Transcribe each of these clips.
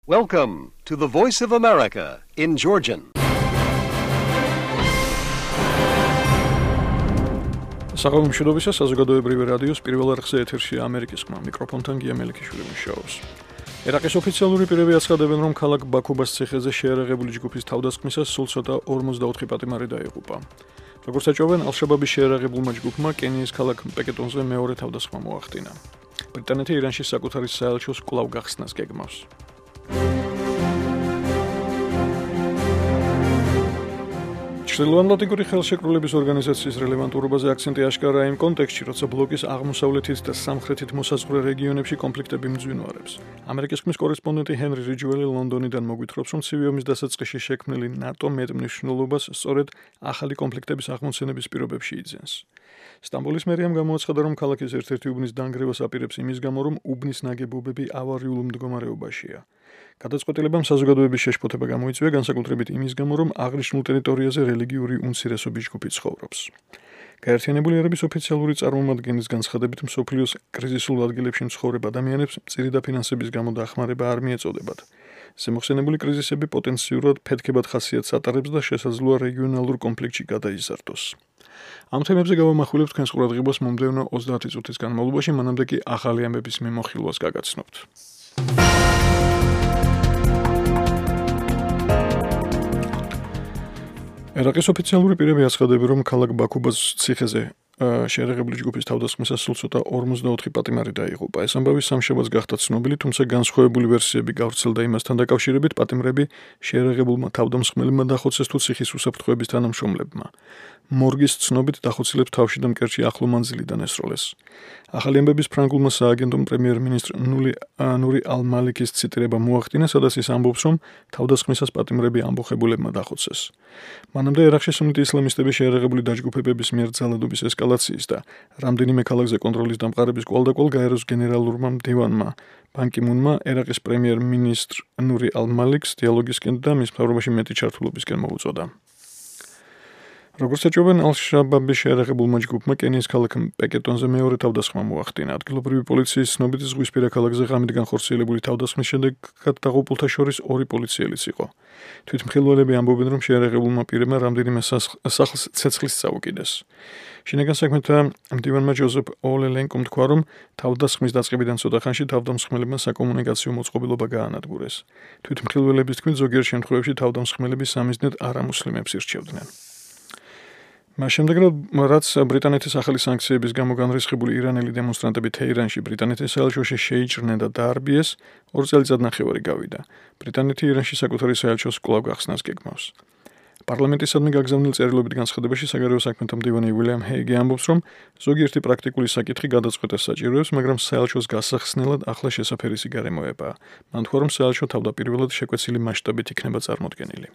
Welcome to the Voice of America in Georgian. Საღამო მშვიდობისა, საზოგადოებრივი რადიოს პირველ არხზე ეთერშია ამერიკის ხმა. მიკროფონთან გია მელიქიშვილი მუშაობს. ერაყის ოფიციალური პირები აცხადებენ, რომ ქალაქ ბაქუბას ციხეზე შეერაღებული ჯგუფის თავდასხმისას სულ ცოტა 44 პატიმარი დაიღუპა. როგორც ეჭვობენ, ალ-შაბაბის შეერაღებულმა ჯგუფმა კენიის ქალაქ პეკეტონზე მეორე თავდასხმა მოახდინა. ბრიტანეთი ირანში საკუთარი საელჩოს კვლავ გახსნას გეგმავს. ჩრდილოანატლანტიკური ხელშეკრულების ორგანიზაციის რელევანტურობაზე აქცენტი აშკარაა იმ კონტექსტში, როცა ბლოკის აღმოსავლეთით და სამხრეთით მოსაზღვრე რეგიონებში კონფლიქტები მძვინვარებს. ამერიკის ხმის კორესპონდენტი ჰენრი რიჯველი ლონდონიდან მოგვითხრობს, რომ ცივი ომის დასაწყისში შექმნილი ნატო მეტ მნიშვნელობას სწორედ ახალი კონფლიქტების აღმოცენების პირობებში იძენს. სტამბოლის მერიამ გამოაცხადა, რომ ქალაქის ერთ-ერთი უბნის დანგრევას აპირებს იმის გამო, რომ უბნის ნაგებობები ავარიულ მდგომარეობაშია. გადაწყვეტილებამ საზოგადოების შეშფოთება გამოიწვია, განსაკუთრებით იმის გამო, რომ აღნიშნულ ტერიტორიაზე რელიგიური უმცირესობის ჯგუფი ცხოვრობს. გაერთიანებული ერების ოფიციალური წარმომადგენლის განცხადებით, მსოფლიოს კრიზისულ ადგილებში მცხოვრებ ადამიანებს მწირი და ფინანსების გამო დახმარება არ მიეწოდებათ. ზემოხსენებული კრიზისები პოტენციურად ფეთქებად ხასიათს ატარებს და შესაძლოა რეგიონალურ კონფლიქტში გადაიზარდოს. ამ თემებზე გავამახვილებთ თქვენს ყურადღებას მომდევნო 30 წუთის განმავლობაში, მანამდე კი ახალი ამბების მიმოხილვას გაგაცნობთ. ერაყის ოფიციალური პირები აცხადებენ, რომ ქალაქ ბაქუბას ციხეზე შეერაღებული ჯგუფის თავდასხმისას სულ ცოტა 44 პატიმარი დაიღუპა. ეს ამბავი სამშაბათს გახდა ცნობილი, თუმცა განსხვავებული ვერსიები გავრცელდა იმასთან დაკავშირებით, პატიმრები შეერაღებულმა თავდამსხმელებმა დახოცეს თუ ციხის უსაფრთხოების თანამშრომლებმა. მორგის ცნობით დახოცილებს თავში და მკერდში ახლო მანძილიდან ესროლეს. ახალი ამბების ფრანგულმა სააგენტომ პრემიერ-მინისტრ ნური ალ-მალიკის ციტირება მოახდინა, სადაც ის ამბობს, რომ თავდასხმისას პატიმრები ამბოხებულებმა დახოცეს. მანამდე ერაყში სუნიტი ისლამისტების შეერაღებული დაჯგუფებების მიერ ძალადობის ესკალაციის და რამდენიმე ქალაქზე კონტროლის დამყარების კვალდაკვალ გაეროს გენერალურმა მდივანმა ბან კი მუნმა ერაყის პრემიერ-მინისტრ ნური ალ-მალიქს დიალოგისკენ და მის მთავრობაში მეტი ჩართულობისკენ მოუწოდა. როგორც ეჭვობენ, ალ-შაბაბის შეერაღებულმა ჯგუფმა კენიის ქალაქ პეკეტონზე მეორე თავდასხმა მოახდინა. ადგილობრივი პოლიციის ცნობით ზღვისპირა ქალაქზე ღამით განხორციელებული თავდასხმის შედეგად დაღუპულთა შორის 2 პოლიციელიც იყო. თვითმხილველები ამბობენ, რომ შეერაღებულმა პირებმა რამდენიმე სახლს ცეცხლის წაუკიდეს. შინაგან საქმეთა მდივანმა ჯოზეფ ოლელენკომ თქვა, რომ თავდასხმის დაწყებიდან ცოტა ხანში თავდამსხმელებმა საკომუნიკაციო მოწყობილობა გაანადგურეს. თვითმხილველების თქმით, ზოგიერთ შემთხვევებში თავდამსხმელები სამიზნედ არამუსლიმებს ირჩევდნენ. მას შემდეგ, რაც ბრიტანეთის ახალი სანქციების გამო განრისხებული ირანელი დემონსტრანტები თეირანში ბრიტანეთის საელჩოში შეიჭრნენ და დაარბიეს, 2 წელიწადნახევარი გავიდა. ბრიტანეთი ირანში საკუთარი საელჩოს კვლავ გახსნას გეგმავს. პარლამენტისადმი გაგზავნილ წერილობით განცხადებაში საგარეო საქმეთა მდივანი უილიამ ჰეიგი ამბობს, რომ ზოგიერთი პრაქტიკული საკითხი გადაწყვეტას საჭიროებს, მაგრამ საელჩოს გასახსნელად ახლა შესაფერისი გარემოებაა. მან თქვა, რომ საელჩო თავდაპირველად შეკვეცილი მასშტაბით იქნება წარმოდგენილი.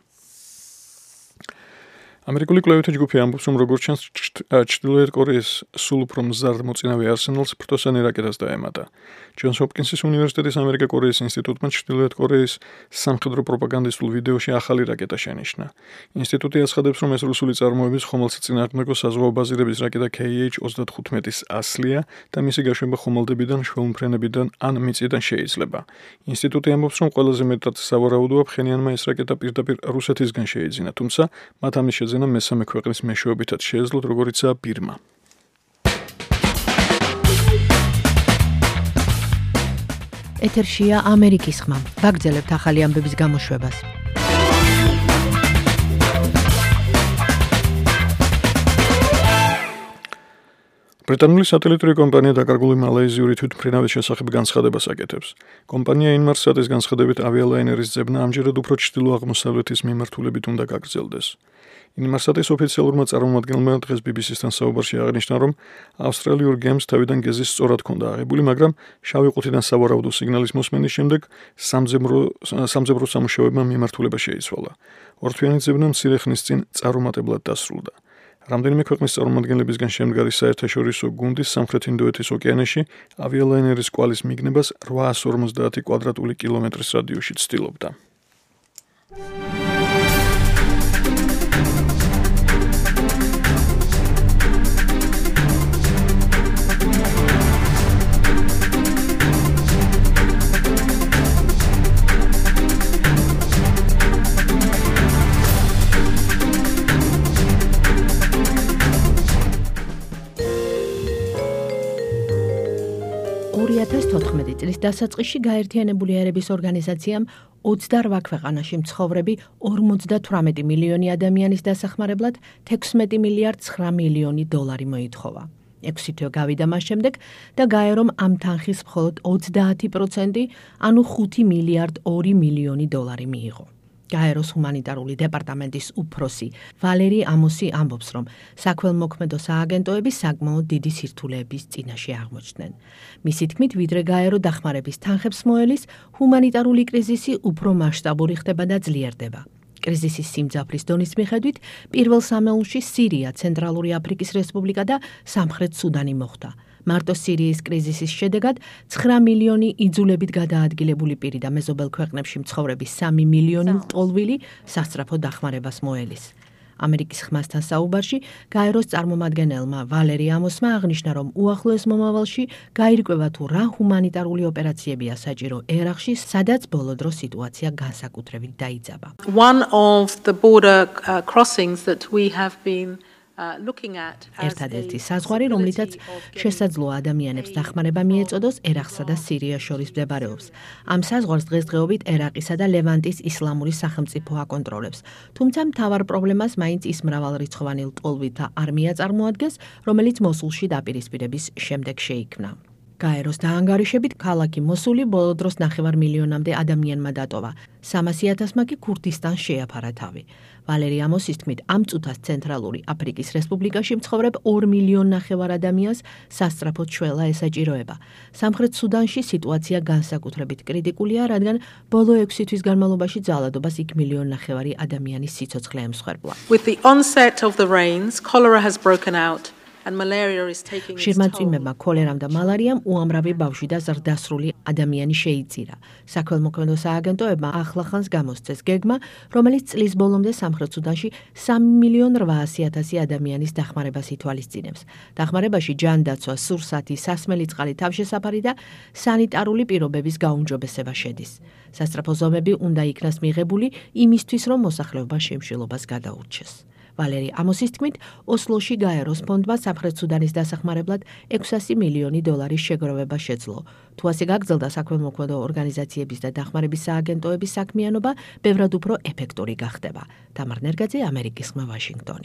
ამერიკული კვლევითი ჯგუფი ამბობს, რომ როგორც ჩანს, ჩრდილოეთ კორეის სულ უფრო მზარდ მოწინავე არსენალს ფრთოსანი რაკეტას დაემატა. ჯონს ჰოპკინსის უნივერსიტეტის ამერიკა-კორეის ინსტიტუტმა ჩრდილოეთ კორეის სამხედრო პროპაგანდისტულ ვიდეოში ახალი რაკეტა შენიშნა. ინსტიტუტი აცხადებს, რომ ეს რუსული წარმოების ხომალდსაწინააღმდეგო საზღვაო ბაზირების რაკეტა KH-35-ის ასლია და მისი გაშვება ხომალდებიდან, შველმფრენებიდან ან მიწიდან შეიძლება. ინსტიტუტი ამბობს, რომ ყველაზე მეტად სავარაუდოა ფხენიანმა ეს რაკეტა პირდაპირ რუსეთისგან შეიძინა, თუმცა მათ ამის შეძენა მესამე ქვეყნის მეშვეობითაც შეეძლოთ, როგორიცაა ბირმა. ეთერშია ამერიკის ხმა. ვაგრძელებთ ახალი ამბების გამოშვებას. ბრიტანული სატელიტური კომპანია დაკარგული მალაიზიური თვითმფრინავის შესახებ განცხადებას აკეთებს. კომპანია ინმარსატის განცხადებით ავიალაინერის ძებნა ამჯერად უფრო ჩრდილო-აღმოსავლეთის მიმართულებით უნდა გაგრძელდეს. ინმარსატის ოფიციალურმა წარმომადგენელმა დღეს BBC-სთან საუბარში აღნიშნა, რომ ავსტრალიურ გემს თავიდან გეზის სწორად ჰქონდა აღებული, მაგრამ შავი ყუთიდან სავარაუდო სიგნალის მოსმენის შემდეგ სამძებრო სამუშაოებმა მიმართულება შეიცვალა. ორთვიანი ძებნა მცირე ხნის წინ წარუმატებლად დასრულდა. რამდენიმე ქვეყნის წარმომადგენლებისგან შემდგარი საერთაშორისო გუნდის სამხრეთ ინდოეთის ოკეანეში ავიალაინერის კვალის მიგნებას 850 კვადრატული კილომეტრის რადიუსში ცდილობდა. წლის დასაწყისში გაერთიანებული ერების ორგანიზაციამ 28 ქვეყანაში მცხოვრები 58 მილიონი ადამიანის დასახმარებლად 16 მილიარდ 9 მილიონი დოლარი მოითხოვა. 6 თვე გავიდა მას შემდეგ და გაერო რომ ამ თანხის მხოლოდ 30%, ანუ 5 მილიარდ 2 მილიონი დოლარი მიიღო. გაეროს ჰუმანიტარული დეპარტამენტის უფროსი ვალერი ამოსი ამბობს, რომ საქველმოქმედო სააგენტოები საკმაოდ დიდი სირთულეების წინაშე აღმოჩნდნენ. მისი თქმით, ვიდრე გაერო დახმარების თანხებს მოელის, ჰუმანიტარული კრიზისი უფრო მასშტაბური ხდება და ძლიერდება. კრიზისის სიმძაფრის დონის მიხედვით, პირველ სამეულში სირია, ცენტრალური აფრიკის რესპუბლიკა და სამხრეთ სუდანი მოხვდა. მარტო სირიის კრიზისის შედეგად 9 მილიონი იძულებით გადაადგილებული პირი და მეზობელ ქვეყნებში მცხოვრები 3 მილიონი ლტოლვილი სასწრაფო დახმარებას მოელის. ამერიკის ხმასთან საუბარში გაეროს წარმომადგენელმა ვალერი ამოსმა აღნიშნა, რომ უახლოეს მომავალში გაირკვევა თუ რა ჰუმანიტარული ოპერაციებია საჭირო ერაყში, სადაც ბოლო დროს სიტუაცია განსაკუთრებით დაიძაბა. One of the border crossings that we have been ერთადერთი საზღვარი, რომლითაც შესაძლოა ადამიანებს დახმარება მიეწოდოს, ერაყსა და სირიას შორის მდებარეობს. ამ საზღვარს დღესდღეობით ერაყისა და ლევანტის ისლამური სახელმწიფო აკონტროლებს. თუმცა მთავარ პრობლემას მაინც ის მრავალრიცხოვანი ლტოლვითა არმია წარმოადგენს, რომელიც მოსულში დაპირისპირების შემდეგ შეიქმნა. გაეროს დაანგარიშებით ქალაქი მოსული ბოლო დროს 9 მილიონამდე ადამიანმა დატოვა. 300,000-მა კი ქურთისტანს შეაფარა თავი. ვალერი ამოსის თქმით, ამ წუთას ცენტრალური აფრიკის რესპუბლიკაში მცხოვრებ 2 მილიონ 9 ადამიანს სასწრაფოდ შველა ესაჭიროება. სამხრეთ სუდანში სიტუაცია განსაკუთრებით კრიტიკულია, რადგან ბოლო 6 თვის განმავლობაში ძალადობას იქ 1,9 მილიონი ადამიანის სიცოცხლე ემსხვერპლა. With the onset of the rains, cholera has broken out. შირმაწვიმებმა, ქოლერამ და მალარიამ უამრავი ბავშვი და ზრდასრული ადამიანი შეიწირა. საქველმოქმედო სააგენტოებმა ახლახანს გამოსცეს გეგმა, რომელიც წლის ბოლომდე სამხრეთ სუდანში 3,800,000 ადამიანის დახმარებას ითვალისწინებს. დახმარებაში ჯანდაცვა, სურსათი, სასმელი წყალი, თავშესაფარი და სანიტარული პირობების გაუმჯობესება შედის. სასწრაფო ზომები უნდა იქნას მიღებული იმისთვის, რომ მოსახლეობა შემშილობას გადაურჩეს. ვალერი ამოსის თქმით, ოსლოში გაეროს ფონდმა სამხრეთ სუდანის დასახმარებლად 600 მილიონი დოლარის შეგროვება შეძლო. თუ ასე გაგრძელდა საქველმოქმედო ორგანიზაციების და დახმარების სააგენტოების საქმიანობა, ბევრად უფრო ეფექტური გახდება. თამარ ნერგაძე, ამერიკის ხმა, ვაშინგტონი.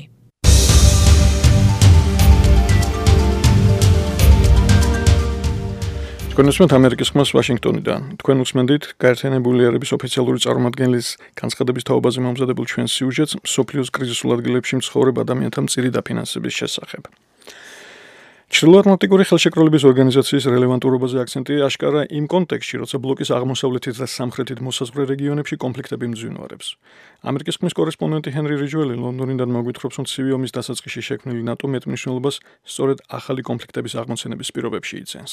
თქვენ უსმენთ ამერიკის ხმას ვაშინგტონიდან. თქვენ უსმენთ გაერთიანებული ერების ოფიციალური წარმომადგენლის განცხადების თაობაზე მომზადებულ ჩვენს სიუჟეტს მსოფლიოს კრიზისულ ადგილებში მცხოვრებ ადამიანთა მწირი დაფინანსების შესახებ. ჩრდილოატლანტიკური ხელშეკრულების ორგანიზაციის რელევანტურობაზე აქცენტი აშკარა იმ კონტექსტში, როცა ბლოკის აღმოსავლეთით და სამხრეთით მოსაზღვრე რეგიონებში კონფლიქტები მძვინვარებს. ამერიკის ხმის კორესპონდენტი ჰენრი რიჯველი ლონდონიდან მოგვითხრობს, რომ ცივი ომის დასაწყისში შექმნილი ნატო მეტმნიშვნელობას სწორედ ახალი კონფლიქტების აღმოცენების პირობებში იცენს.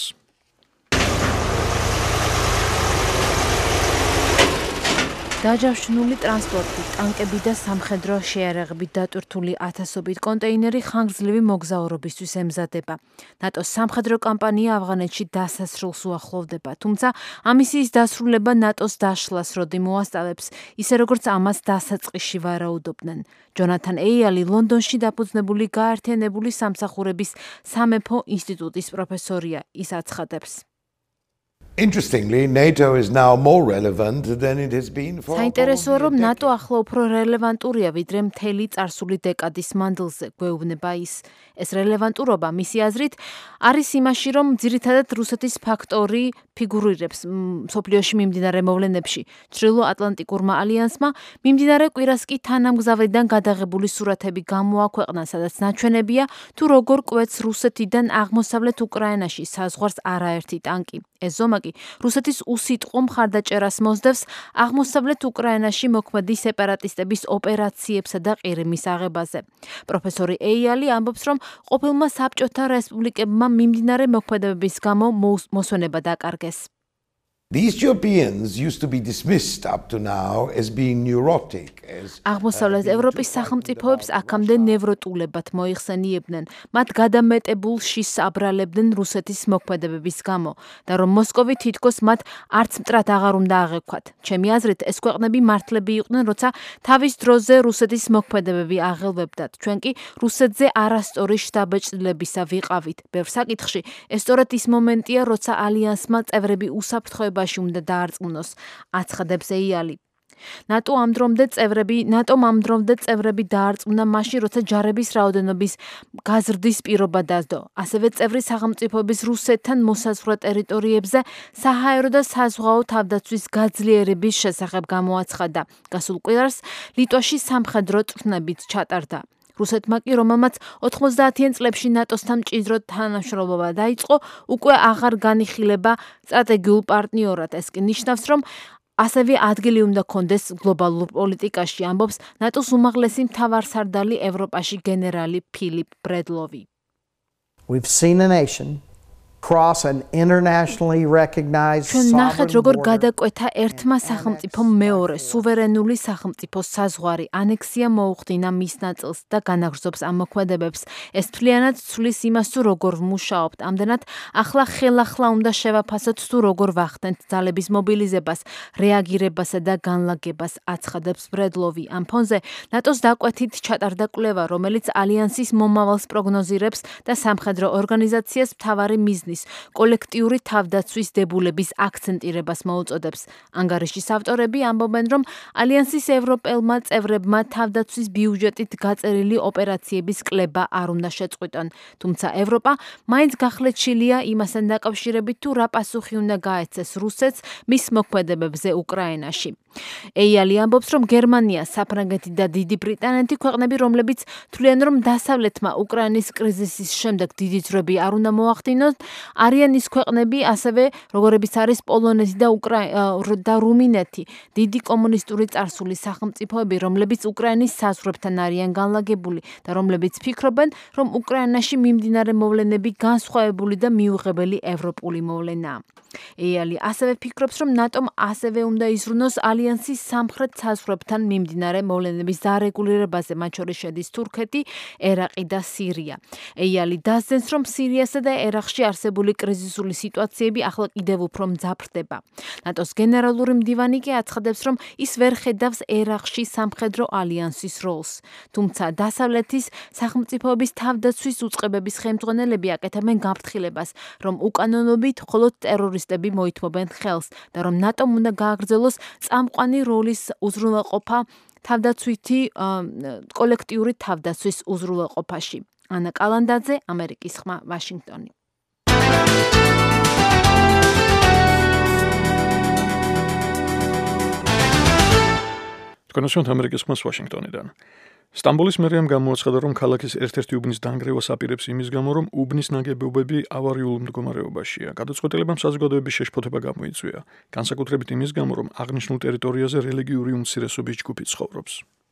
დაჯავშნული ტრანსპორტი, ტანკები და სამხედრო შეიარაღებით დატვირთული ათასობით კონტეინერი ხანგრძლივი მოგზაურობისთვის ემზადება. ნატოს სამხედრო კამპანია ავღანეთში დასასრულს უახლოვდება, თუმცა ამ მისიის დასრულება ნატოს დაშლას როდი მოასწავებს, ისე როგორც ამას დასაწყისში ვარაუდობდნენ. ჯონათან ეიალი ლონდონში დაფუძნებული გაერთიანებული სამსახურების სამეფო ინსტიტუტის პროფესორია, ის აცხადებს. Interestingly, NATO is now more relevant than it has been for. საინტერესოა, რომ ნატო ახლა უფრო რელევანტურია, ვიდრე მთელი წარსული დეკადის მანძილზე, გვეუბნება ის. ეს რელევანტურობა, მისი აზრით, არის იმაში, რომ ძირითადად რუსეთის ფაქტორი ფიგურირებს მსოფლიოში მიმდინარე მოვლენებში. ჩრდილოატლანტიკურმა ალიანსმა მიმდინარე კვირას კი თანამგზავრიდან გადაღებული სურათები გამოაქვეყნა, სადაც ნაჩვენებია, თუ როგორ კვეთს რუსეთიდან აღმოსავლეთ უკრაინაში საზღვარს არაერთი ტანკი. ეს ზომა კი რუსეთის უსიტყვო მხარდაჭერას მოსდევს აღმოსავლეთ უკრაინაში მოქმედი სეპარატისტების ოპერაციებსა და ყირიმის აღებაზე. პროფესორი ეიალი ამბობს, რომ ყოფილმა საბჭოთა რესპუბლიკებმა მიმდინარე მოქმედებების გამო მოსვენება დაკარგეს. The Ethiopians used to be dismissed up to now as being neurotic. აღმოსავლეთ ევროპის სახელმწიფოებს აქამდე ნევროტულებად მოიხსენიებდნენ. მათ გადამეტებულ შიშს აბრალებდნენ რუსეთის მოქმედებების გამო და რომ მოსკოვი თითქოს მათ არც მტრად აღარ უნდა აღექვათ. ჩემი აზრით, ეს ქვეყნები მართლები იყვნენ, როცა თავის დროზე რუსეთის მოქმედებები აღელვებდათ. ჩვენ კი რუსეთზე არასწორი შთაბეჭდილებისა ვიყავით. ბევრ საკითხში ეს სწორედ ის მომენტია, როცა ალიანსმა წევრები უსაფრთხოებაში უნდა დაარწმუნოს, აცხადებს ეიალი. ნატომ ამ დრომდე წევრები დაარწმუნა მაშინ, როცა ჯარების რაოდენობის გაზრდის პირობა დასდო. ასევე წევრი სახელმწიფოების რუსეთთან მოსაზღვრე ტერიტორიებზე საჰაერო და საზღვაო თავდაცვის გაძლიერების შესახებ გამოაცხადა. გასულ კვირას ლიტვაში სამხედრო წვრთნებით ჩატარდა. რუსეთმა კი, რომელმაც 90-იან წლებში ნატოსთან მჭიდროდ თანამშრომლობა დაიწყო, უკვე აღარ განიხილება სტრატეგიულ პარტნიორად. ეს კი ნიშნავს, რომ ასევე ადგილი უნდა კონდეს გლობალურ პოლიტიკაში, ამბობს ნატოს უმაღლესი მთავარსარდალი ევროპაში გენერალი ფილიპ ბრედლოვი. We've seen a nation cross an internationally recognized ჩვენ ნახეთ, როგორ sovereign გადაკვეთა ერთმა სახელმწიფომ მეორე სუვერენული სახელმწიფოს საზღვარი, ანექსია მოუხდინა მის ნაწილს და განაგრძობს ამ მოქმედებებს. ეს თვლიანად ცვლის იმას, თუ როგორ ვმუშაობთ. ამდენად ახლა ხელახლა უნდა შევაფასოთ, თუ როგორ ვახდენთ ძალების მობილიზებას, რეაგირებასა და განლაგებას, აცხადებს ბრედლოვი. ამ ფონზე ნატოს დაკვეთით ჩატარდა კვლევა, რომელიც ალიანსის მომავალს პროგნოზირებს და სამხედრო ორგანიზაციას მთავარი მიზნის კოლექტიური თავდაცვის დებულების აქცენტირებას მოუწოდებს. ანგარიშის ავტორები ამბობენ, რომ ალიანსის ევროპელმა წევრებმა თავდაცვის ბიუჯეტით გაწერილი ოპერაციების კლება არ უნდა შეწყვიტონ. თუმცა ევროპა მაინც გახლეჩილია იმასთან დაკავშირებით, თუ რა პასუხი უნდა გაეცეს რუსეთს მის მოქმედებებზე უკრაინაში. ეიალი ამბობს, რომ გერმანია, საფრანგეთი და დიდი ბრიტანეთი ქვეყნები, რომლებიც თვლიან, რომ დასავლეთმა უკრაინის კრიზისის შემდეგ დიდი ძვრები არ უნდა მოახდინონ, არიან ის ქვეყნები, ასევე როგორებიც არის პოლონეთი და რუმინეთი, დიდი კომუნისტური წარსულის სახელმწიფოები, რომლებიც უკრაინის საზღვრებთან არიან განლაგებული და რომლებიც ფიქრობენ, რომ უკრაინაში მიმდინარე მოვლენები განსხვავებული და მიუღებელი ევროპული მოვლენაა. ეიალი ასევე ფიქრობს, რომ ნატომ ასევე უნდა იზრუნოს ალიანსის სამხრეთ საზღვრებთან მიმდინარე მოვლენების დარეგულირებაზე, მათ შორის შედის თურქეთი, ერაყი და სირია. ეიალი დასძენს, რომ სირიასა და ერაყში არსებული კრიზისული სიტუაციები ახლა კიდევ უფრო მძაფრდება. ნატოს გენერალური მდივანი კი აცხადებს, რომ ის ვერ ხედავს ერაყში სამხედრო ალიანსის როლს. თუმცა დასავლეთის სახელმწიფოების თავდაცვის უწყებების ხელმძღვანელები აკეთებენ გაფრთხილებას, რომ უკანონობით მხოლოდ ტერორისტები მოითმობენ ხელს და რომ ნატომ უნდა გააგრძელოს წამყვანი როლის უზრუნველყოფა თავდაცვითი კოლექტიური თავდაცვის უზრუნველყოფაში. ანა კალანდაძე, ამერიკის ხმა, ვაშინგტონი. თქვენს ამერიკის ხმას ვაშინგტონიდან. სტამბოლის მერიამ გამოაცხადა, რომ ქალაქის ერთ-ერთი უბნის დანგრევას აპირებს იმის გამო, რომ უბნის ნაგებობები ავარიულ მდგომარეობაშია. გადაწყვეტილებამ საზოგადოების შეშფოთება გამოიწვია, განსაკუთრებით იმის გამო, რომ აღნიშნულ ტერიტორიაზე რელიგიური უმცირესობის ჯგუფი ცხოვრობს.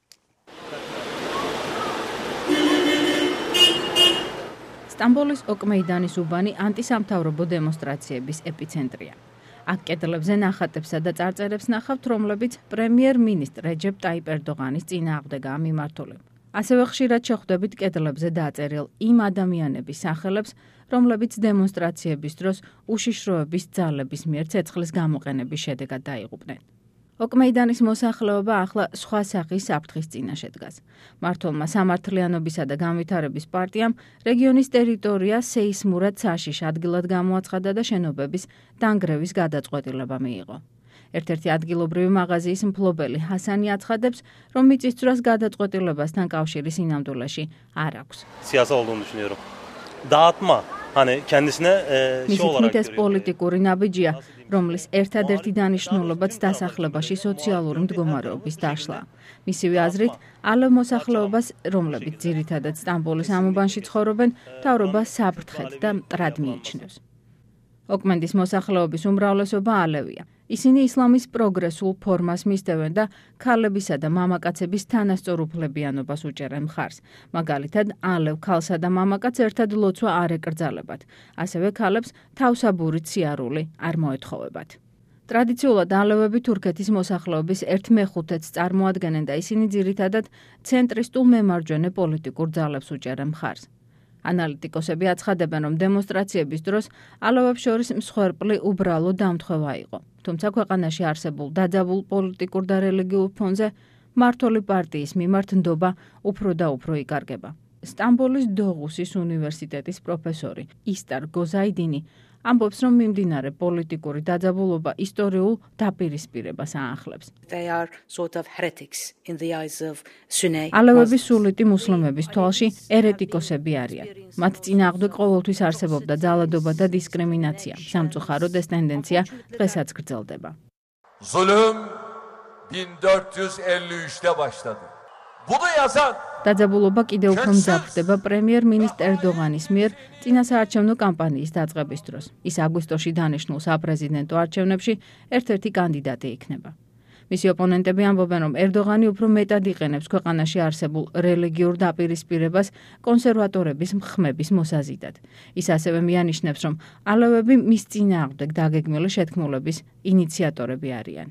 სტამბოლის ოკმეიდანის უბანი ანტისამთავრობო დემონსტრაციების ეპიცენტრია. აქ კედლებზე ნახატებსა და წარწერებს ნახავთ, რომლებიც პრემიერ-მინისტრ რეჯეპ ტაიპ ერდოღანის წინააღმდეგაა მიმართული. ასევე ხშირად შეხვდებით კედლებზე დაწერილ იმ ადამიანების სახელებს, რომლებიც დემონსტრაციების დროს უშიშროების ძალების მიერ ცეცხლის გამოყენების შედეგად დაიღუპნენ. ოკმეიდანის მოსახლეობა ახლა სხვა სახის საფრთხის წინაშე დგას. მმართველმა სამართლიანობისა და განვითარების პარტიამ რეგიონის ტერიტორია სეისმურად საშიშ ადგილად გამოაცხადა და შენობების დანგრევის გადაწყვეტილება მიიღო. ერთ-ერთი ადგილობრივი მაღაზიის მფლობელი ჰასანი აცხადებს, რომ მიწისძვრას გადაწყვეტილებასთან კავშირი სინამდვილეში არ აქვს. Siyasal olduğunu düşünüyorum. Dağıtma. Hani kendisine şey olarak ეს პოლიტიკური ნაბიჯია, რომლის ერთადერთი დანიშნულებაც დასახლებაში სოციალური მდგომარეობის დაშლა. მისივე აზრით, ალევ მოსახლეობას, რომლებიც ძირითადად სტამბოლის ამ უბანში ცხოვრობენ, მთავრობა საფრთხედ და მტრად მიიჩნევს. ოკმენდის მოსახლეობის უმრავლესობა ალევია. ისინი ისლამის პროგრესულ ფორმას მისდევენ და ქალებისა და მამაკაცების თანასწორ უფლებიანობას უჭერენ მხარს. მაგალითად, ალევ ქალსა და მამაკაცს ერთად ლოცვა არ ეკრძალებათ. ასევე ქალებს თავსაბურით სიარული არ მოეთხოვებათ. ტრადიციულად ალევები თურქეთის მოსახლეობის 1/5-ს წარმოადგენენ და ისინი ძირითადად ცენტრისტულ მემარჯვენე პოლიტიკურ ძალებს უჭერენ მხარს. ანალიტიკოსები აცხადებენ, რომ დემონსტრაციების დროს ალევებს შორის მსხვერპლი უბრალო დამთხევა იყო. თუმცა ქვეყანაში არსებულ დაძაბულ პოლიტიკურ და რელიგიურ ფონზე მმართველი პარტიის მიმართ ნდობა უფრო და უფრო იკარგება. სტამბოლის დოღუსის უნივერსიტეტის პროფესორი ისტარ გოზაიდინი ამბობს, რომ მიმდინარე პოლიტიკური დაძაბულობა ისტორიულ დაპირისპირებას აახლებს. ალევები სუნიტი მუსლიმების თვალში ერეტიკოსები არიან. მათ წინააღმდეგ ყოველთვის არსებობდა ძალადობა და დისკრიმინაცია. სამწუხაროდ ეს ტენდენცია დღესაც გრძელდება. Zulüm 1453-də başladı. Bunu yazan დაძაბულობა კიდევ უფრო მძაფრდება პრემიერ-მინისტრ ერდოღანის მიერ წინა საარჩევნო კამპანიის დაწყების დროს. ის აგვისტოში დანიშნულ საპრეზიდენტო არჩევნებში ერთ-ერთი კანდიდატი იქნება. მისი ოპონენტები ამბობენ, რომ ერდოღანი უფრო მეტად იყენებს ქვეყანაში არსებულ რელიგიურ დაპირისპირებას კონსერვატორების მხმების მოსაზიდად. ის ასევე მიანიშნებს, რომ ალევები მის წინააღმდეგ დაგეგმილი შეთქმულების ინიციატორები არიან.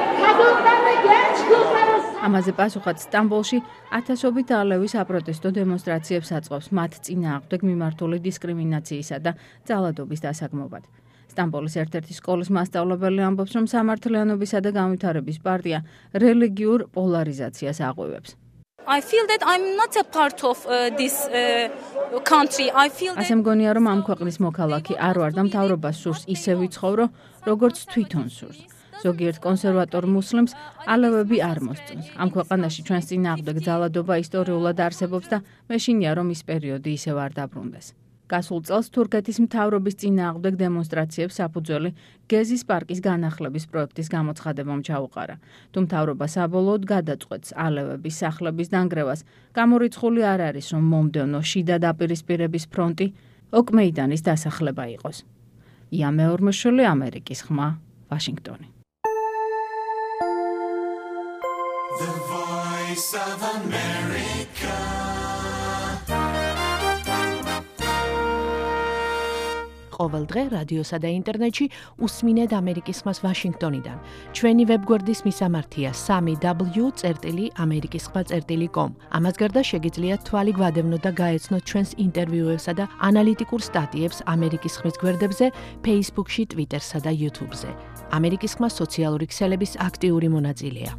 ამაზე პასუხად სტამბოლში ათასობით ალევის საპროტესტო დემონსტრაციებს აწყობს მათ წინააღმდეგ მიმართული დისკრიმინაციისა და ძალადობის დასაგმობად. სტამბოლის ერთ-ერთი სკოლის მასწავლებელი ამბობს, რომ სამართლიანობისა და განვითარების პარტია რელიგიურ პოლარიზაციას აღვივებს. I feel that I'm not a part of this country. I feel that ასე მგონია, რომ ამ ქვეყნის მოქალაქე არ ვარ და მთავრობას სურს ისე ვიცხოვრო, როგორც თვითონ სურს. ზოგიერთ კონსერვატორ მუსლიმს ალევები არ მოსწონს. ამ ქვეყანაში ჩვენს წინააღმდეგ ძალადობა ისტორიულად არსებობს და მეშინია, რომ ის პერიოდი ისევ არ დაბრუნდეს. გასულ წელს თურქეთის მთავრობის წინააღმდეგ დემონსტრაციებს საფუძველი გეზის პარკის განახლების პროექტის გამოცხადებამ ჩაუყარა. თუ მთავრობა საბოლოოდ გადაწყვეტს ალევების სახლების დანგრევას, გამორიცხული არ არის, რომ მომდევნო შიდა დაპირისპირების ფრონტი ოკმეიდანის დასახლება იყოს. ია მეორმოშვილი, ამერიკის ხმა, ვაშინგტონი. The Voice of America. ყოველ დღე რადიოსა და ინტერნეტში უსმინეთ ამერიკის ხმას ვაშინგტონიდან. ჩვენი ვებგვერდის მისამართია 3w.amerikiskhma.com. ამას გარდა შეგიძლიათ თვალი გვადევნოთ და გაეცნოთ ჩვენს ინტერვიუებსა და ანალიტიკურ სტატიებს ამერიკის ხმის გვერდებზე, Facebook-ში, Twitter-სა და YouTube-ზე. ამერიკის ხმა სოციალური ქსელების აქტიური მონაწილეა.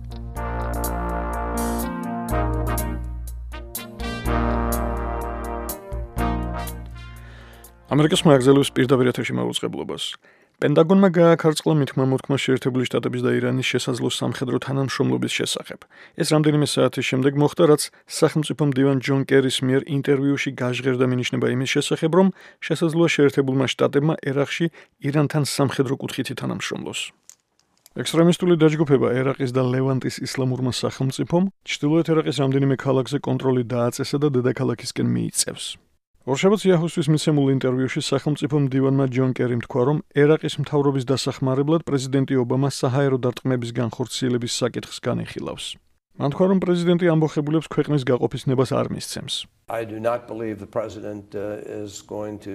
ამერიკის მაგზელების პირდაპირ ეთერში მაუწყებლობას. პენტაგონმა გააქარწყლა მითქმა-მოთქმა შეერთებული შტატების და ირანის შესაძლო სამხედრო თანამშრომლობის შესახებ. ეს რამდენიმე საათის შემდეგ მოხდა, რაც სახელმწიფო მდივან ჯონ კერის მიერ ინტერვიუში გაჟღერდა მინიშნება იმის შესახებ, რომ შესაძლოა შეერთებულმა შტატებმა ერაყში ირანთან სამხედრო კუთხით თანამშრომლოს. ექსტრემისტული დაჯგუფება ერაყის და ლევანტის ისლამურმა სახელმწიფომ ჩრდილოეთ ერაყის რამდენიმე ქალაქზე კონტროლი დააწესა და დედაქალაქისკენ მიიწევს. ორშაბათს Yahoo-ს მიცემულ ინტერვიუში სახელმწიფო მდივანმა ჯონ კერიმ თქვა, რომ ერაყის მთავრობის დასახმარებლად პრეზიდენტი ობამა საჰაერო დარტყმების განხორციელების საკითხს განიხილავს. მან თქვა, რომ პრეზიდენტი ამბოხებულებს ქვეყნის გაყოფის ნებას არ მისცემს. I do not believe the president is going to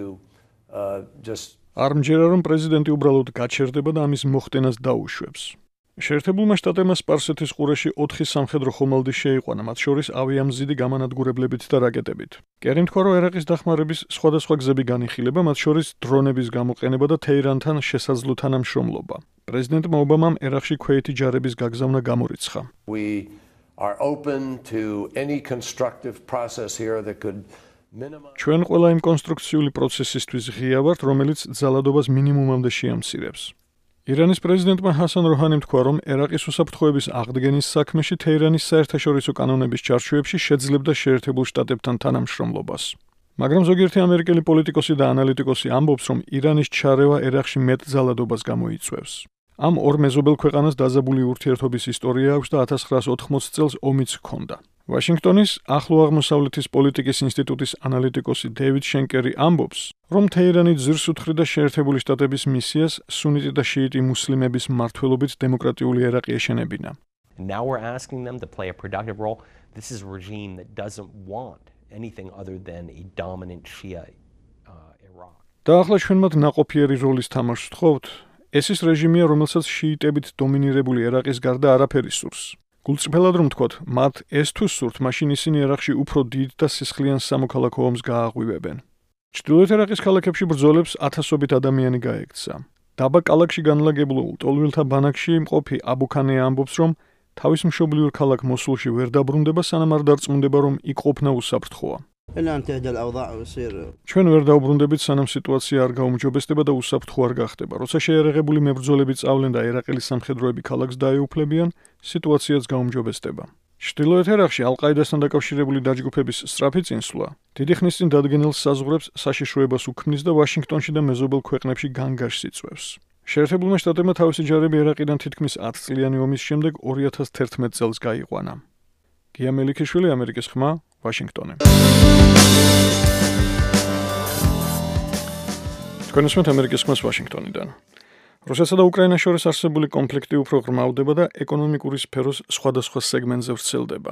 just არ მჯერა, რომ პრეზიდენტი უბრალოდ გაჩერდება და ამის მოხდენას დაუშვებს. შეერთებულმა შტატებმა სპარსეთის ყურეში 4 სამხედრო ხომალდი შეიყვანა, მათ შორის ავიამზიდი გამანადგურებლებით და რაკეტებით. კერიმ თქვა, რომ ერაყის დახმარების სხვადასხვა გზები განიხილება, მათ შორის დრონების გამოყენება და თეირანთან შესაძლო თანამშრომლობა. პრეზიდენტმა ობამამ ერაყში ქვეითი ჯარების გაგზავნა გამორიცხა. We are open to any constructive process here that could ჩვენ ყველა იმ კონსტრუქციული პროცესისთვის ღია ვართ, რომელიც ძალადობას მინიმუმამდე შეამცირებს. ირანის პრეზიდენტმა ჰასან როჰანიმ თქვა, რომ ერაყის უსაფრთხოების აღდგენის საქმეში თეირანის საერთაშორისო კანონების ჩარჩოებში შეძლებდა შეერთებულ შტატებთან თანამშრომლობას. მაგრამ ზოგიერთი ამერიკელი პოლიტიკოსი და ანალიტიკოსი ამბობს, რომ ირანის ჩარევა ერაყში მეტ ძალადობას გამოიწვევს. ამ ორ მეზობელ ქვეყანას დაძაბული ურთიერთობის ისტორია აქვს და 1980 წელს ომიც ჰქონდა. ვაშინგტონის ახლო აღმოსავლეთის პოლიტიკის ინსტიტუტის ანალიტიკოსი დეივიდ შენკერი ამბობს, რომ თეირანი ძირს უთხრიდა შეერთებული შტატების მისიას სუნიტი და შიიტი მუსლიმების მმართველობით დემოკრატიული ერაყი ეშენებინა. Now we're asking them to play a productive role. This is a regime that doesn't want anything other than a dominant Shia Iraq. და ახლა ჩვენ მათ ნაყოფიერი როლის თამაშს ვთხოვთ ეს ის რეჟიმია, რომელსაც შიიტებით დომინირებული ერაყის გარდა არაფერი სურს. გულწრფელად რომ ვთქვათ, მათ ეს თუ სურთ, მაშინ ისინი ერაყში უფრო დიდ და სისხლიან სამოქალაქო ომს გააღვივებენ. ჩრდილოეთ ერაყის ქალაქებში ბრძოლებს ათასობით ადამიანი გაექცა. დაბა კალაქში განლაგებულ ტოლვილთა ბანაკში მყოფი აბუქანე ამბობს, რომ თავის მშობლიურ ქალაქ მოსულში ვერ დაბრუნდება, სანამ არ დარწმუნდება, რომ იქ ყოფნა უსაფრთხოა. ჩვენ ვერ დაუბრუნდებით, სანამ სიტუაცია არ გაუმჯობესდება და უსაფრთხო არ გახდება. როცა შეერაღებული მებრძოლები წავლენ და ერაყელის სამხედროები ქალაქს დაეუფლებიან, სიტუაციაც გაუმჯობესდება. ჩრდილოეთ ერაყში ალ-ყაიდასთან დაკავშირებული დაჯგუფების სწრაფი წინსვლა დიდი ხნის წინ დადგენილ საზღვრებს საშიშროებას უქმნის და ვაშინგტონში და მეზობელ ქვეყნებში განგაშს იწვევს. შეერთებულმა შტატებმა თავისი ჯარები ერაყიდან თითქმის 10 წლიანი ომის შემდეგ 2011 წელს გაიყვანა. გია მელიქიშვილი, ამერიკის ხმა, ვაშინგტონი. თქვენ უსმენთ ამერიკის ხმას ვაშინგტონიდან. რუსეთსა და უკრაინას შორის არსებული კონფლიქტი უფრო ღრმავდება და ეკონომიკური სფეროს სხვადასხვა სეგმენტზე ვრცელდება.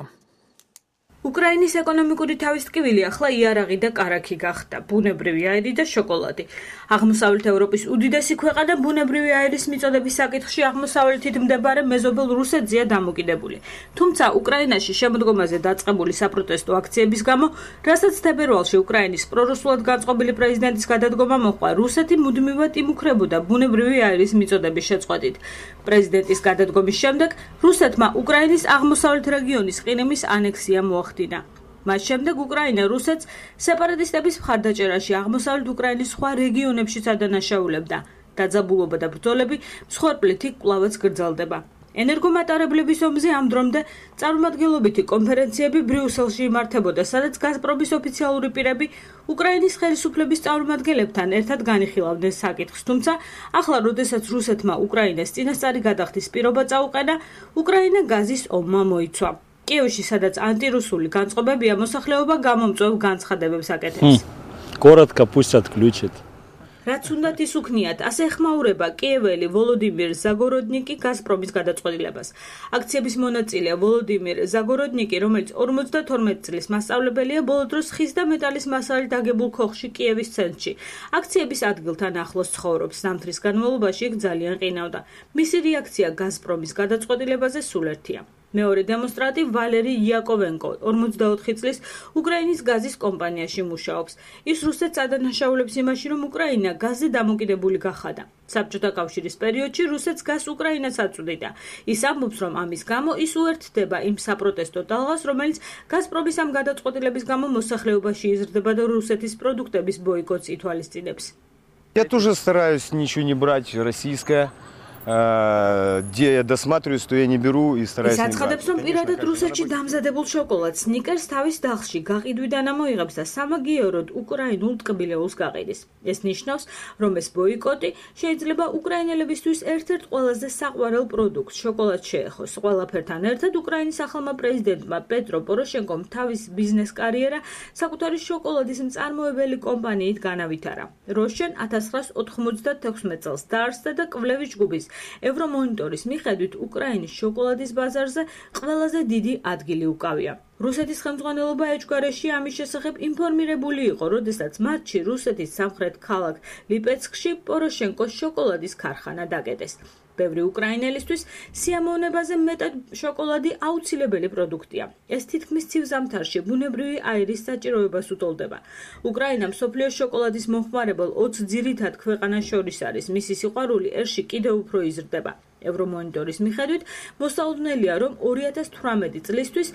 უკრაინის ეკონომიკური თავისტკივილი ახლა იარაღი და კარაქი გახდა, ბუნებრივი აირი და შოკოლადი. აღმოსავლეთ ევროპის უდიდესი ქვეყანა ბუნებრივი აირის მიწოდების საკითხში აღმოსავლეთით მდებარე მეზობელ რუსეთზეა დამოკიდებული. თუმცა უკრაინაში შემდგომაზე დაწყებული საპროტესტო აქციების გამო, რასაც თებერვალში უკრაინის პრორუსულად განწყობილი პრეზიდენტის გადადგომა მოჰყვა, რუსეთი მუდმივად იმუქრებოდა ბუნებრივი აირის მიწოდების შეწყვეტით. პრეზიდენტის გადადგომის შემდეგ რუსეთმა უკრაინის აღმოსავლეთ რეგიონის ყირიმის ანექსია მოახდინა. მას შემდეგ უკრაინა რუსეთს სეპარატისტების მხარდაჭერაში აღმოსავლეთ უკრაინის სხვა რეგიონებშიც ადანაშაულებდა. დაძაბულობა და ბრძოლები მსხვერპლით იქ კვლავაც გრძელდება. ენერგომატარებლების ომზე ამ დრომდე წარმომადგენლობითი კონფერენციები ბრიუსელში იმართებოდა, სადაც გაზპრომის ოფიციალური პირები უკრაინის ხელისუფლების წარმომადგენლებთან ერთად განიხილავდნენ საკითხს. თუმცა, ახლა, როდესაც რუსეთმა უკრაინას წინასწარი გადახდის პირობა წაუყენა, უკრაინა გაზის ომმა მოიცვა. კიევში, სადაც ანტირუსული განწყობებია, მოსახლეობა გამომწვევ განცხადებებს აკეთებს. Коротко пусть отключат. რაც უნდათ ის უქნიათ, ასე ეხმაურება კიეველი ვოლოდიმირ ზაგოროდნიკი გაზპრომის გადაწყვეტილებას. აქციების მონაწილეა ვოლოდიმირ ზაგოროდნიკი, რომელიც 52 წლის მასწავლებელია, ბოლო დროს ხის და მეტალის მასალით აგებულ ქოხში კიევის ცენტრში. აქციების ადგილთან ახლოს ცხოვრობს, ზამთრის განმავლობაში იქ ძალიან ყინავდა. მისი რეაქცია გაზპრომის გადაწყვეტილებაზე სულ ერთია. მეორე დემონსტრანტი ვალერი იაკოვენკო 44 წლის უკრაინის გაზის კომპანიაში მუშაობს. ის რუსეთს ადანაშაულებს იმაში, რომ უკრაინა გაზზე დამოკიდებული გახადა. საბჭოთა კავშირის პერიოდში რუსეთს გაზს უკრაინას აწვდიდა. ის ამბობს, რომ ამის გამო ის უერთდება იმ საპროტესტო ტალღას, რომელიც გაზპრომის ამ გადაწყვეტილების გამო მოსახლეობაში იზრდება და რუსეთის პროდუქტების ბოიკოტს ითვალისწინებს. Я тоже стараюсь ничего не брать российское. Где я досматриваюсь, то я не беру и стараюсь не брать. Საცხადებს, რომ პირადად რუსეთში დამზადებულ შოკოლადს სნიკერს თავის დაღში გაყიდვიდან ამოიღებს და სამაგიეროდ უკრაინულ ტკბილეულს გაყიდის. ეს ნიშნავს, რომ ეს ბოიკოტი შეიძლება უკრაინელებისთვის ერთ-ერთ ყველაზე საყვარელ პროდუქტს შოკოლადს შეეხოს. ყველაფერთან ერთად უკრაინის ახალმა პრეზიდენტმა პეტრო პოროშენკომ თავის ბიზნეს კარიერა საკუთარი შოკოლადის მწარმოებელი კომპანიით განავითარა. როშენ 1996 წელს დაარსდა და კვლევის ჯგუფის ევრომონიტორის მიხედვით უკრაინის შოკოლადის ბაზარზე ყველაზე დიდი ადგილი უკავია. რუსეთის ხელმძღვანელობა ეჭვგარეშე ამის შესახებ ინფორმირებული იყო, როდესაც მარტში რუსეთის სამხრეთ ქალაქ ლიპეცკში პოროშენკოს შოკოლადის ქარხანა დაკეტეს. ბევრი უკრაინელისთვის სიამოვნებაზე მეტად შოკოლადი აუცილებელი პროდუქტია. ეს თითქმის ცივ ზამთარში ბუნებრივი აირის საჭიროებას უტოლდება. უკრაინა მსოფლიოს შოკოლადის მომხმარებელ 20 ძირითად ქვეყანას შორის არის. მისი სიყვარული ერში კიდევ უფრო იზრდება. ევრომონიტორის მიხედვით მოსალოდნელია, რომ 2018 წლისთვის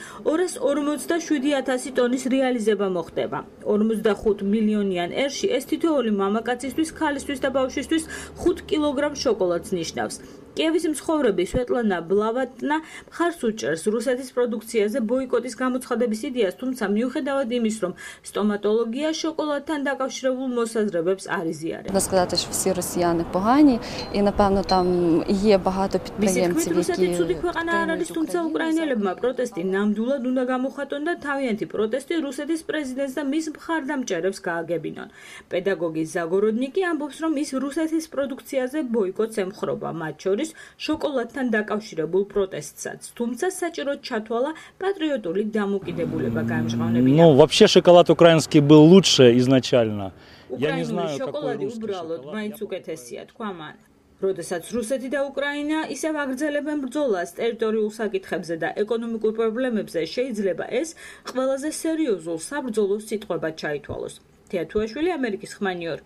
247,000 ტონის რეალიზება მოხდება. 45 მილიონიან ერში ეს თითოეული მამაკაცისთვის, ქალისთვის და ბავშვისთვის 5 კილოგრამ შოკოლადს ნიშნავს. კიევის მცხოვრები სვეტლანა ბლავატნა მხარს უჭერს რუსეთის პროდუქციაზე ბოიკოტის გამოცხადების იდეას, თუმცა მიუხედავად იმის, რომ სტომატოლოგია შოკოლადთან დაკავშირებულ მოსაზრებებს არ იზიარებს. Можна сказати, що всі росіяни погані, і напевно там є багато підприємців, які ცუდი ქვეყანა არ არის, თუმცა უკრაინელებმა პროტესტი ნამდვილად უნდა გამოხატონ და თავიანთი პროტესტი რუსეთის პრეზიდენტს და მის მხარდამჭერებს გააგებინონ. პედაგოგი ზაგოროდნიკი ამბობს, რომ ის რუსეთის პროდუქციაზე ბოიკოტს ემხრობა, მათ შორის შოკოლადთან დაკავშირებულ პროტესტსაც. თუმცა საჭიროდ ჩათვალა პატრიოტული დამოკიდებულება გაემჟღავნებინა. Ну, вообще шоколад украинский был лучше изначально. Я не უკრაინული знаю, какой შოკოლადი русский უბრალოდ шоколад. მაინც უკეთესია, თქვა მან. როდესაც რუსეთი და უკრაინა ისევ აგრძელებენ ბრძოლას ტერიტორიულ საკითხებზე და ეკონომიკურ პრობლემებზე, შეიძლება ეს ყველაზე სერიოზულ საბრძოლო სიტყვებად ჩაითვალოს. თეა თუაშვილი, ამერიკის ხმა, ნიუ-იორკ.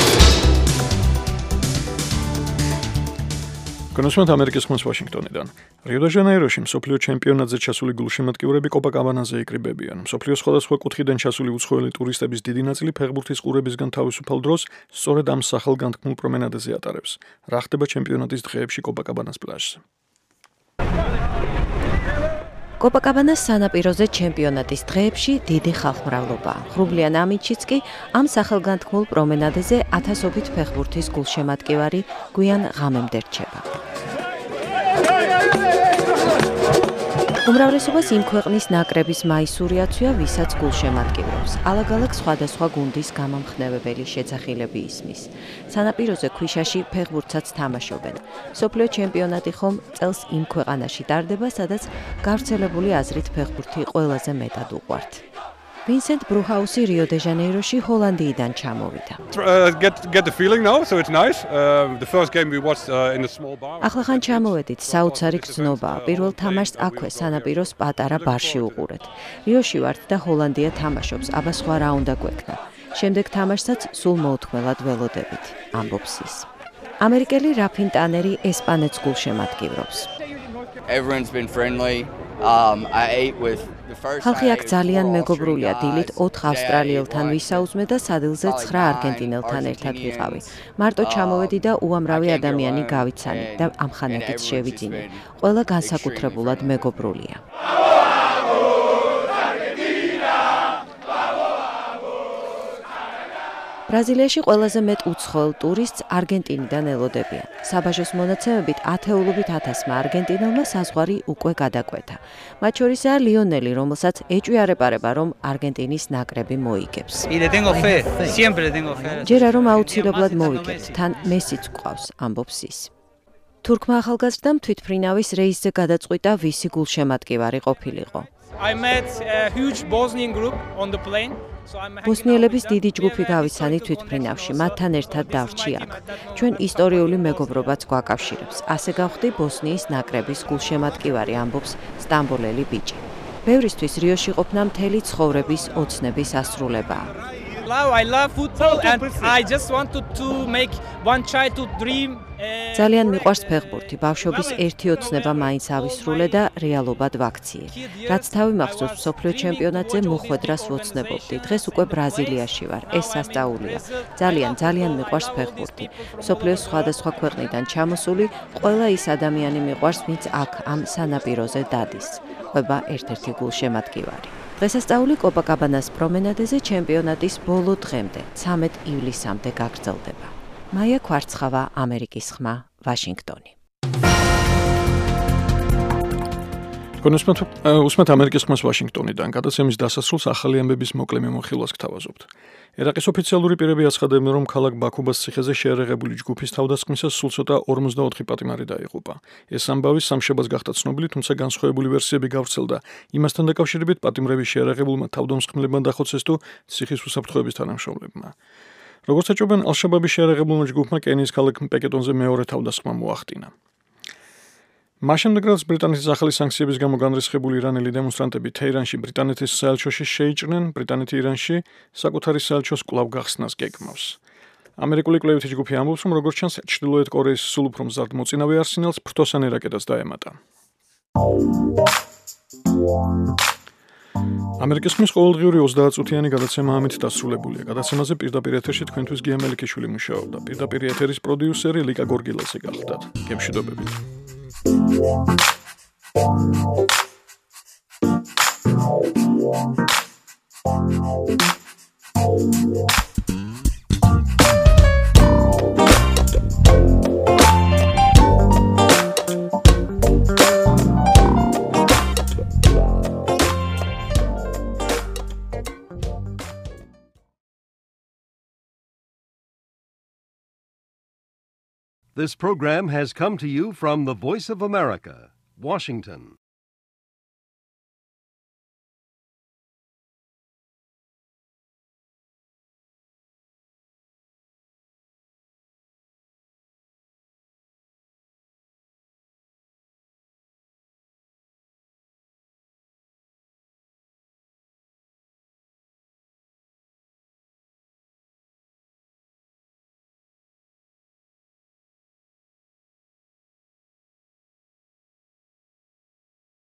კონსულტანტ ამერიკის ხმას ვაშინგტონიდან. რიო-დე-ჟანეიროში მსოფლიო ჩემპიონატზე ჩასული გულშემატკივრები კოპაკაბანაზე იკრიბებიან. მსოფლიოს სხვადასხვა კუთხიდან ჩასული უცხოელი ტურისტების დიდი ნაწილი ფეხბურთის ყურებისგან თავისუფალ დროს სწორედ ამ სახელგანთქმულ პრომენადაზე ატარებს. რა ხდება ჩემპიონატის დღეებში კოპაკაბანას პლაჟზე? კოპაკაბანას სანაპიროზე ჩემპიონატის დღეებში დიდი ხალხმრავლობაა. ღრუბლიან ამიჩიც კი ამ სახელგანთქმულ პრომენადაზე ათასობით ფეხბურთის გულშემატკივარი გვიან ღამემდე რჩება. უმრავლესობას იმ ქვეყნის ნაკრების მაისური აცვია, ვისაც გულშემატკივრობს. ალაგ-ალაგ სხვადასხვა გუნდის გამამხნევებელი შეძახილები ისმის. სანაპიროზე ქვიშაში ფეხბურთსაც თამაშობენ. მსოფლიო ჩემპიონატი ხომ წელს იმ ქვეყანაში ტარდება, სადაც გავრცელებული აზრით ფეხბურთი ყველაზე მეტად უყვართ. ვინსენტ ბრუჰაუსი რიო-დე-ჟანეიროში ჰოლანდიიდან ჩამოვიდა. ახლახან ჩამოვედით, საოცარი გრძნობაა. პირველ თამაშს აქვე სანაპიროს პატარა ბარში უყურეთ. რიოში ვართ და ჰოლანდია თამაშობს, აბა სხვა რა უნდა გვექნა. შემდეგ თამაშსაც სულ მოუთმელად ველოდებით, ამბობს ის. ამერიკელი რაფინ ტანერი ესპანეთს გულშემატკივრობს. ხალხი აქ ძალიან მეგობრულია, დილით 4 ავსტრალიელთან ვისაუზმე და სადილზე 9 არგენტინელთან ერთად ვიყავი. მარტო ჩამოვედი და უამრავი ადამიანი გავიცანი და ამხანაგიც შევიძინე. ყველა განსაკუთრებულად მეგობრულია. ბრაზილიაში ყველაზე მეტ უცხოელ ტურისტს არგენტინიდან ელოდებიან. საბაჟოს მონაცემებით ათეულობით ათასმა არგენტინელმა საზღვარი უკვე გადაკვეთა. მათ შორისაა ლიონელი, რომელსაც ეჭვიარეპარება, რომ არგენტინის ნაკრები მოიგებს. ჯერა რომ აუცილებლად მოვიგებთ, თან მესიც გვყავს, ამბობს ის. თურქმა ახალგაზრდამ თვითმფრინავის რეისზე გადაწყვიტა, ვისი გულშემატკივარი ყოფილიყო. ბოსნიელების დიდი ჯგუფი გავიცანი თვითმფრინავში, მათთან ერთად დავრჩი აქ. ჩვენ ისტორიული მეგობრობაც გვაკავშირებს. ასე გავხდი ბოსნიის ნაკრების გულშემატკივარი, ამბობს სტამბოლელი ბიჭი. ბევრისთვის რიოში ყოფნა მთელი ცხოვრების ოცნების ასრულებაა. ძალიან მიყვარს ფეხბურთი, ბავშვობის ერთი ოცნება მაინც ავისრულე და რეალობად ვაქციე. რაც თავი მახსოვს მსოფლიო ჩემპიონატზე მოხვედრას ვოცნებობდი. დღეს უკვე ბრაზილიაში ვარ. ეს სასწაულია. ძალიან მიყვარს ფეხბურთი. მსოფლიოს სხვადასხვა ქვეყნიდან ჩამოსული ყველა ის ადამიანი მიყვარს, ვინც აქ ამ სანაპიროზე დადის. ყვება ერთ-ერთი გულშემატკივარი. დღესასწაული კოპაკაბანას პრომენადაზე ჩემპიონატის ბოლო დღემდე, 13 ივლისამდე გაგრძელდება. მაია ქვარცხავა, ამერიკის ხმა, ვაშინგტონი. უსმენთ ამერიკის ხმას ვაშინგტონიდან. გადაცემის დასასრულს ახალი ამბების მოკლე მიმოხილვას გთავაზობთ. ერაყის ოფიციალური პირები აცხადებენ, რომ ქალაქ ბაქუბას ციხეზე შეერაღებული ჯგუფის თავდასხმისას სულ ცოტა 44 პატიმარი დაიღუპა. ეს ამბავი სამშაბათს გახდა ცნობილი, თუმცა განსხვავებული ვერსიები გავრცელდა. იმასთან დაკავშირებით პატიმრების შეერაღებულმა თავდამსხმელებმა დახოცეს თუ ციხის უსაფრთხოების თანამშრომლებმა. როგორც ეჭვობენ, ალ-შაბაბის შეერაღებულმა ჯგუფმა კენიის ქალაქ პეკეტონზე მეორე თავდასხმა მოახდინა. მაშინ რაც ბრიტანეთის ახალი სანქციების გამო განრისხებული ირანელი დემონსტრანტები თეირანში ბრიტანეთის საელჩოში შეიჭრნენ, ბრიტანეთი ირანში საკუთარი საელჩოს კვლავ გახსნას გეგმავს. ამერიკული კვლევითი ჯგუფი ამბობს, რომ როგორც ჩანს, ჩრდილოეთ კორეის სულ უფრო მზარდ მოწინავე არსენალს ფრთოსანი რაკეტას დაემატა. ამერიკის ხმის ყოველდღიური 30 წუთიანი გადაცემა ამით დასრულებულია. გადაცემაზე პირდაპირ ეთერში თქვენთვის გია მელიქიშვილი მუშაობდა. პირდაპირ ეთერის პროდიუსერი ლიკა გორგილაძე გახლდათ. გემშვიდობებით. This program has come to you from the Voice of America, Washington.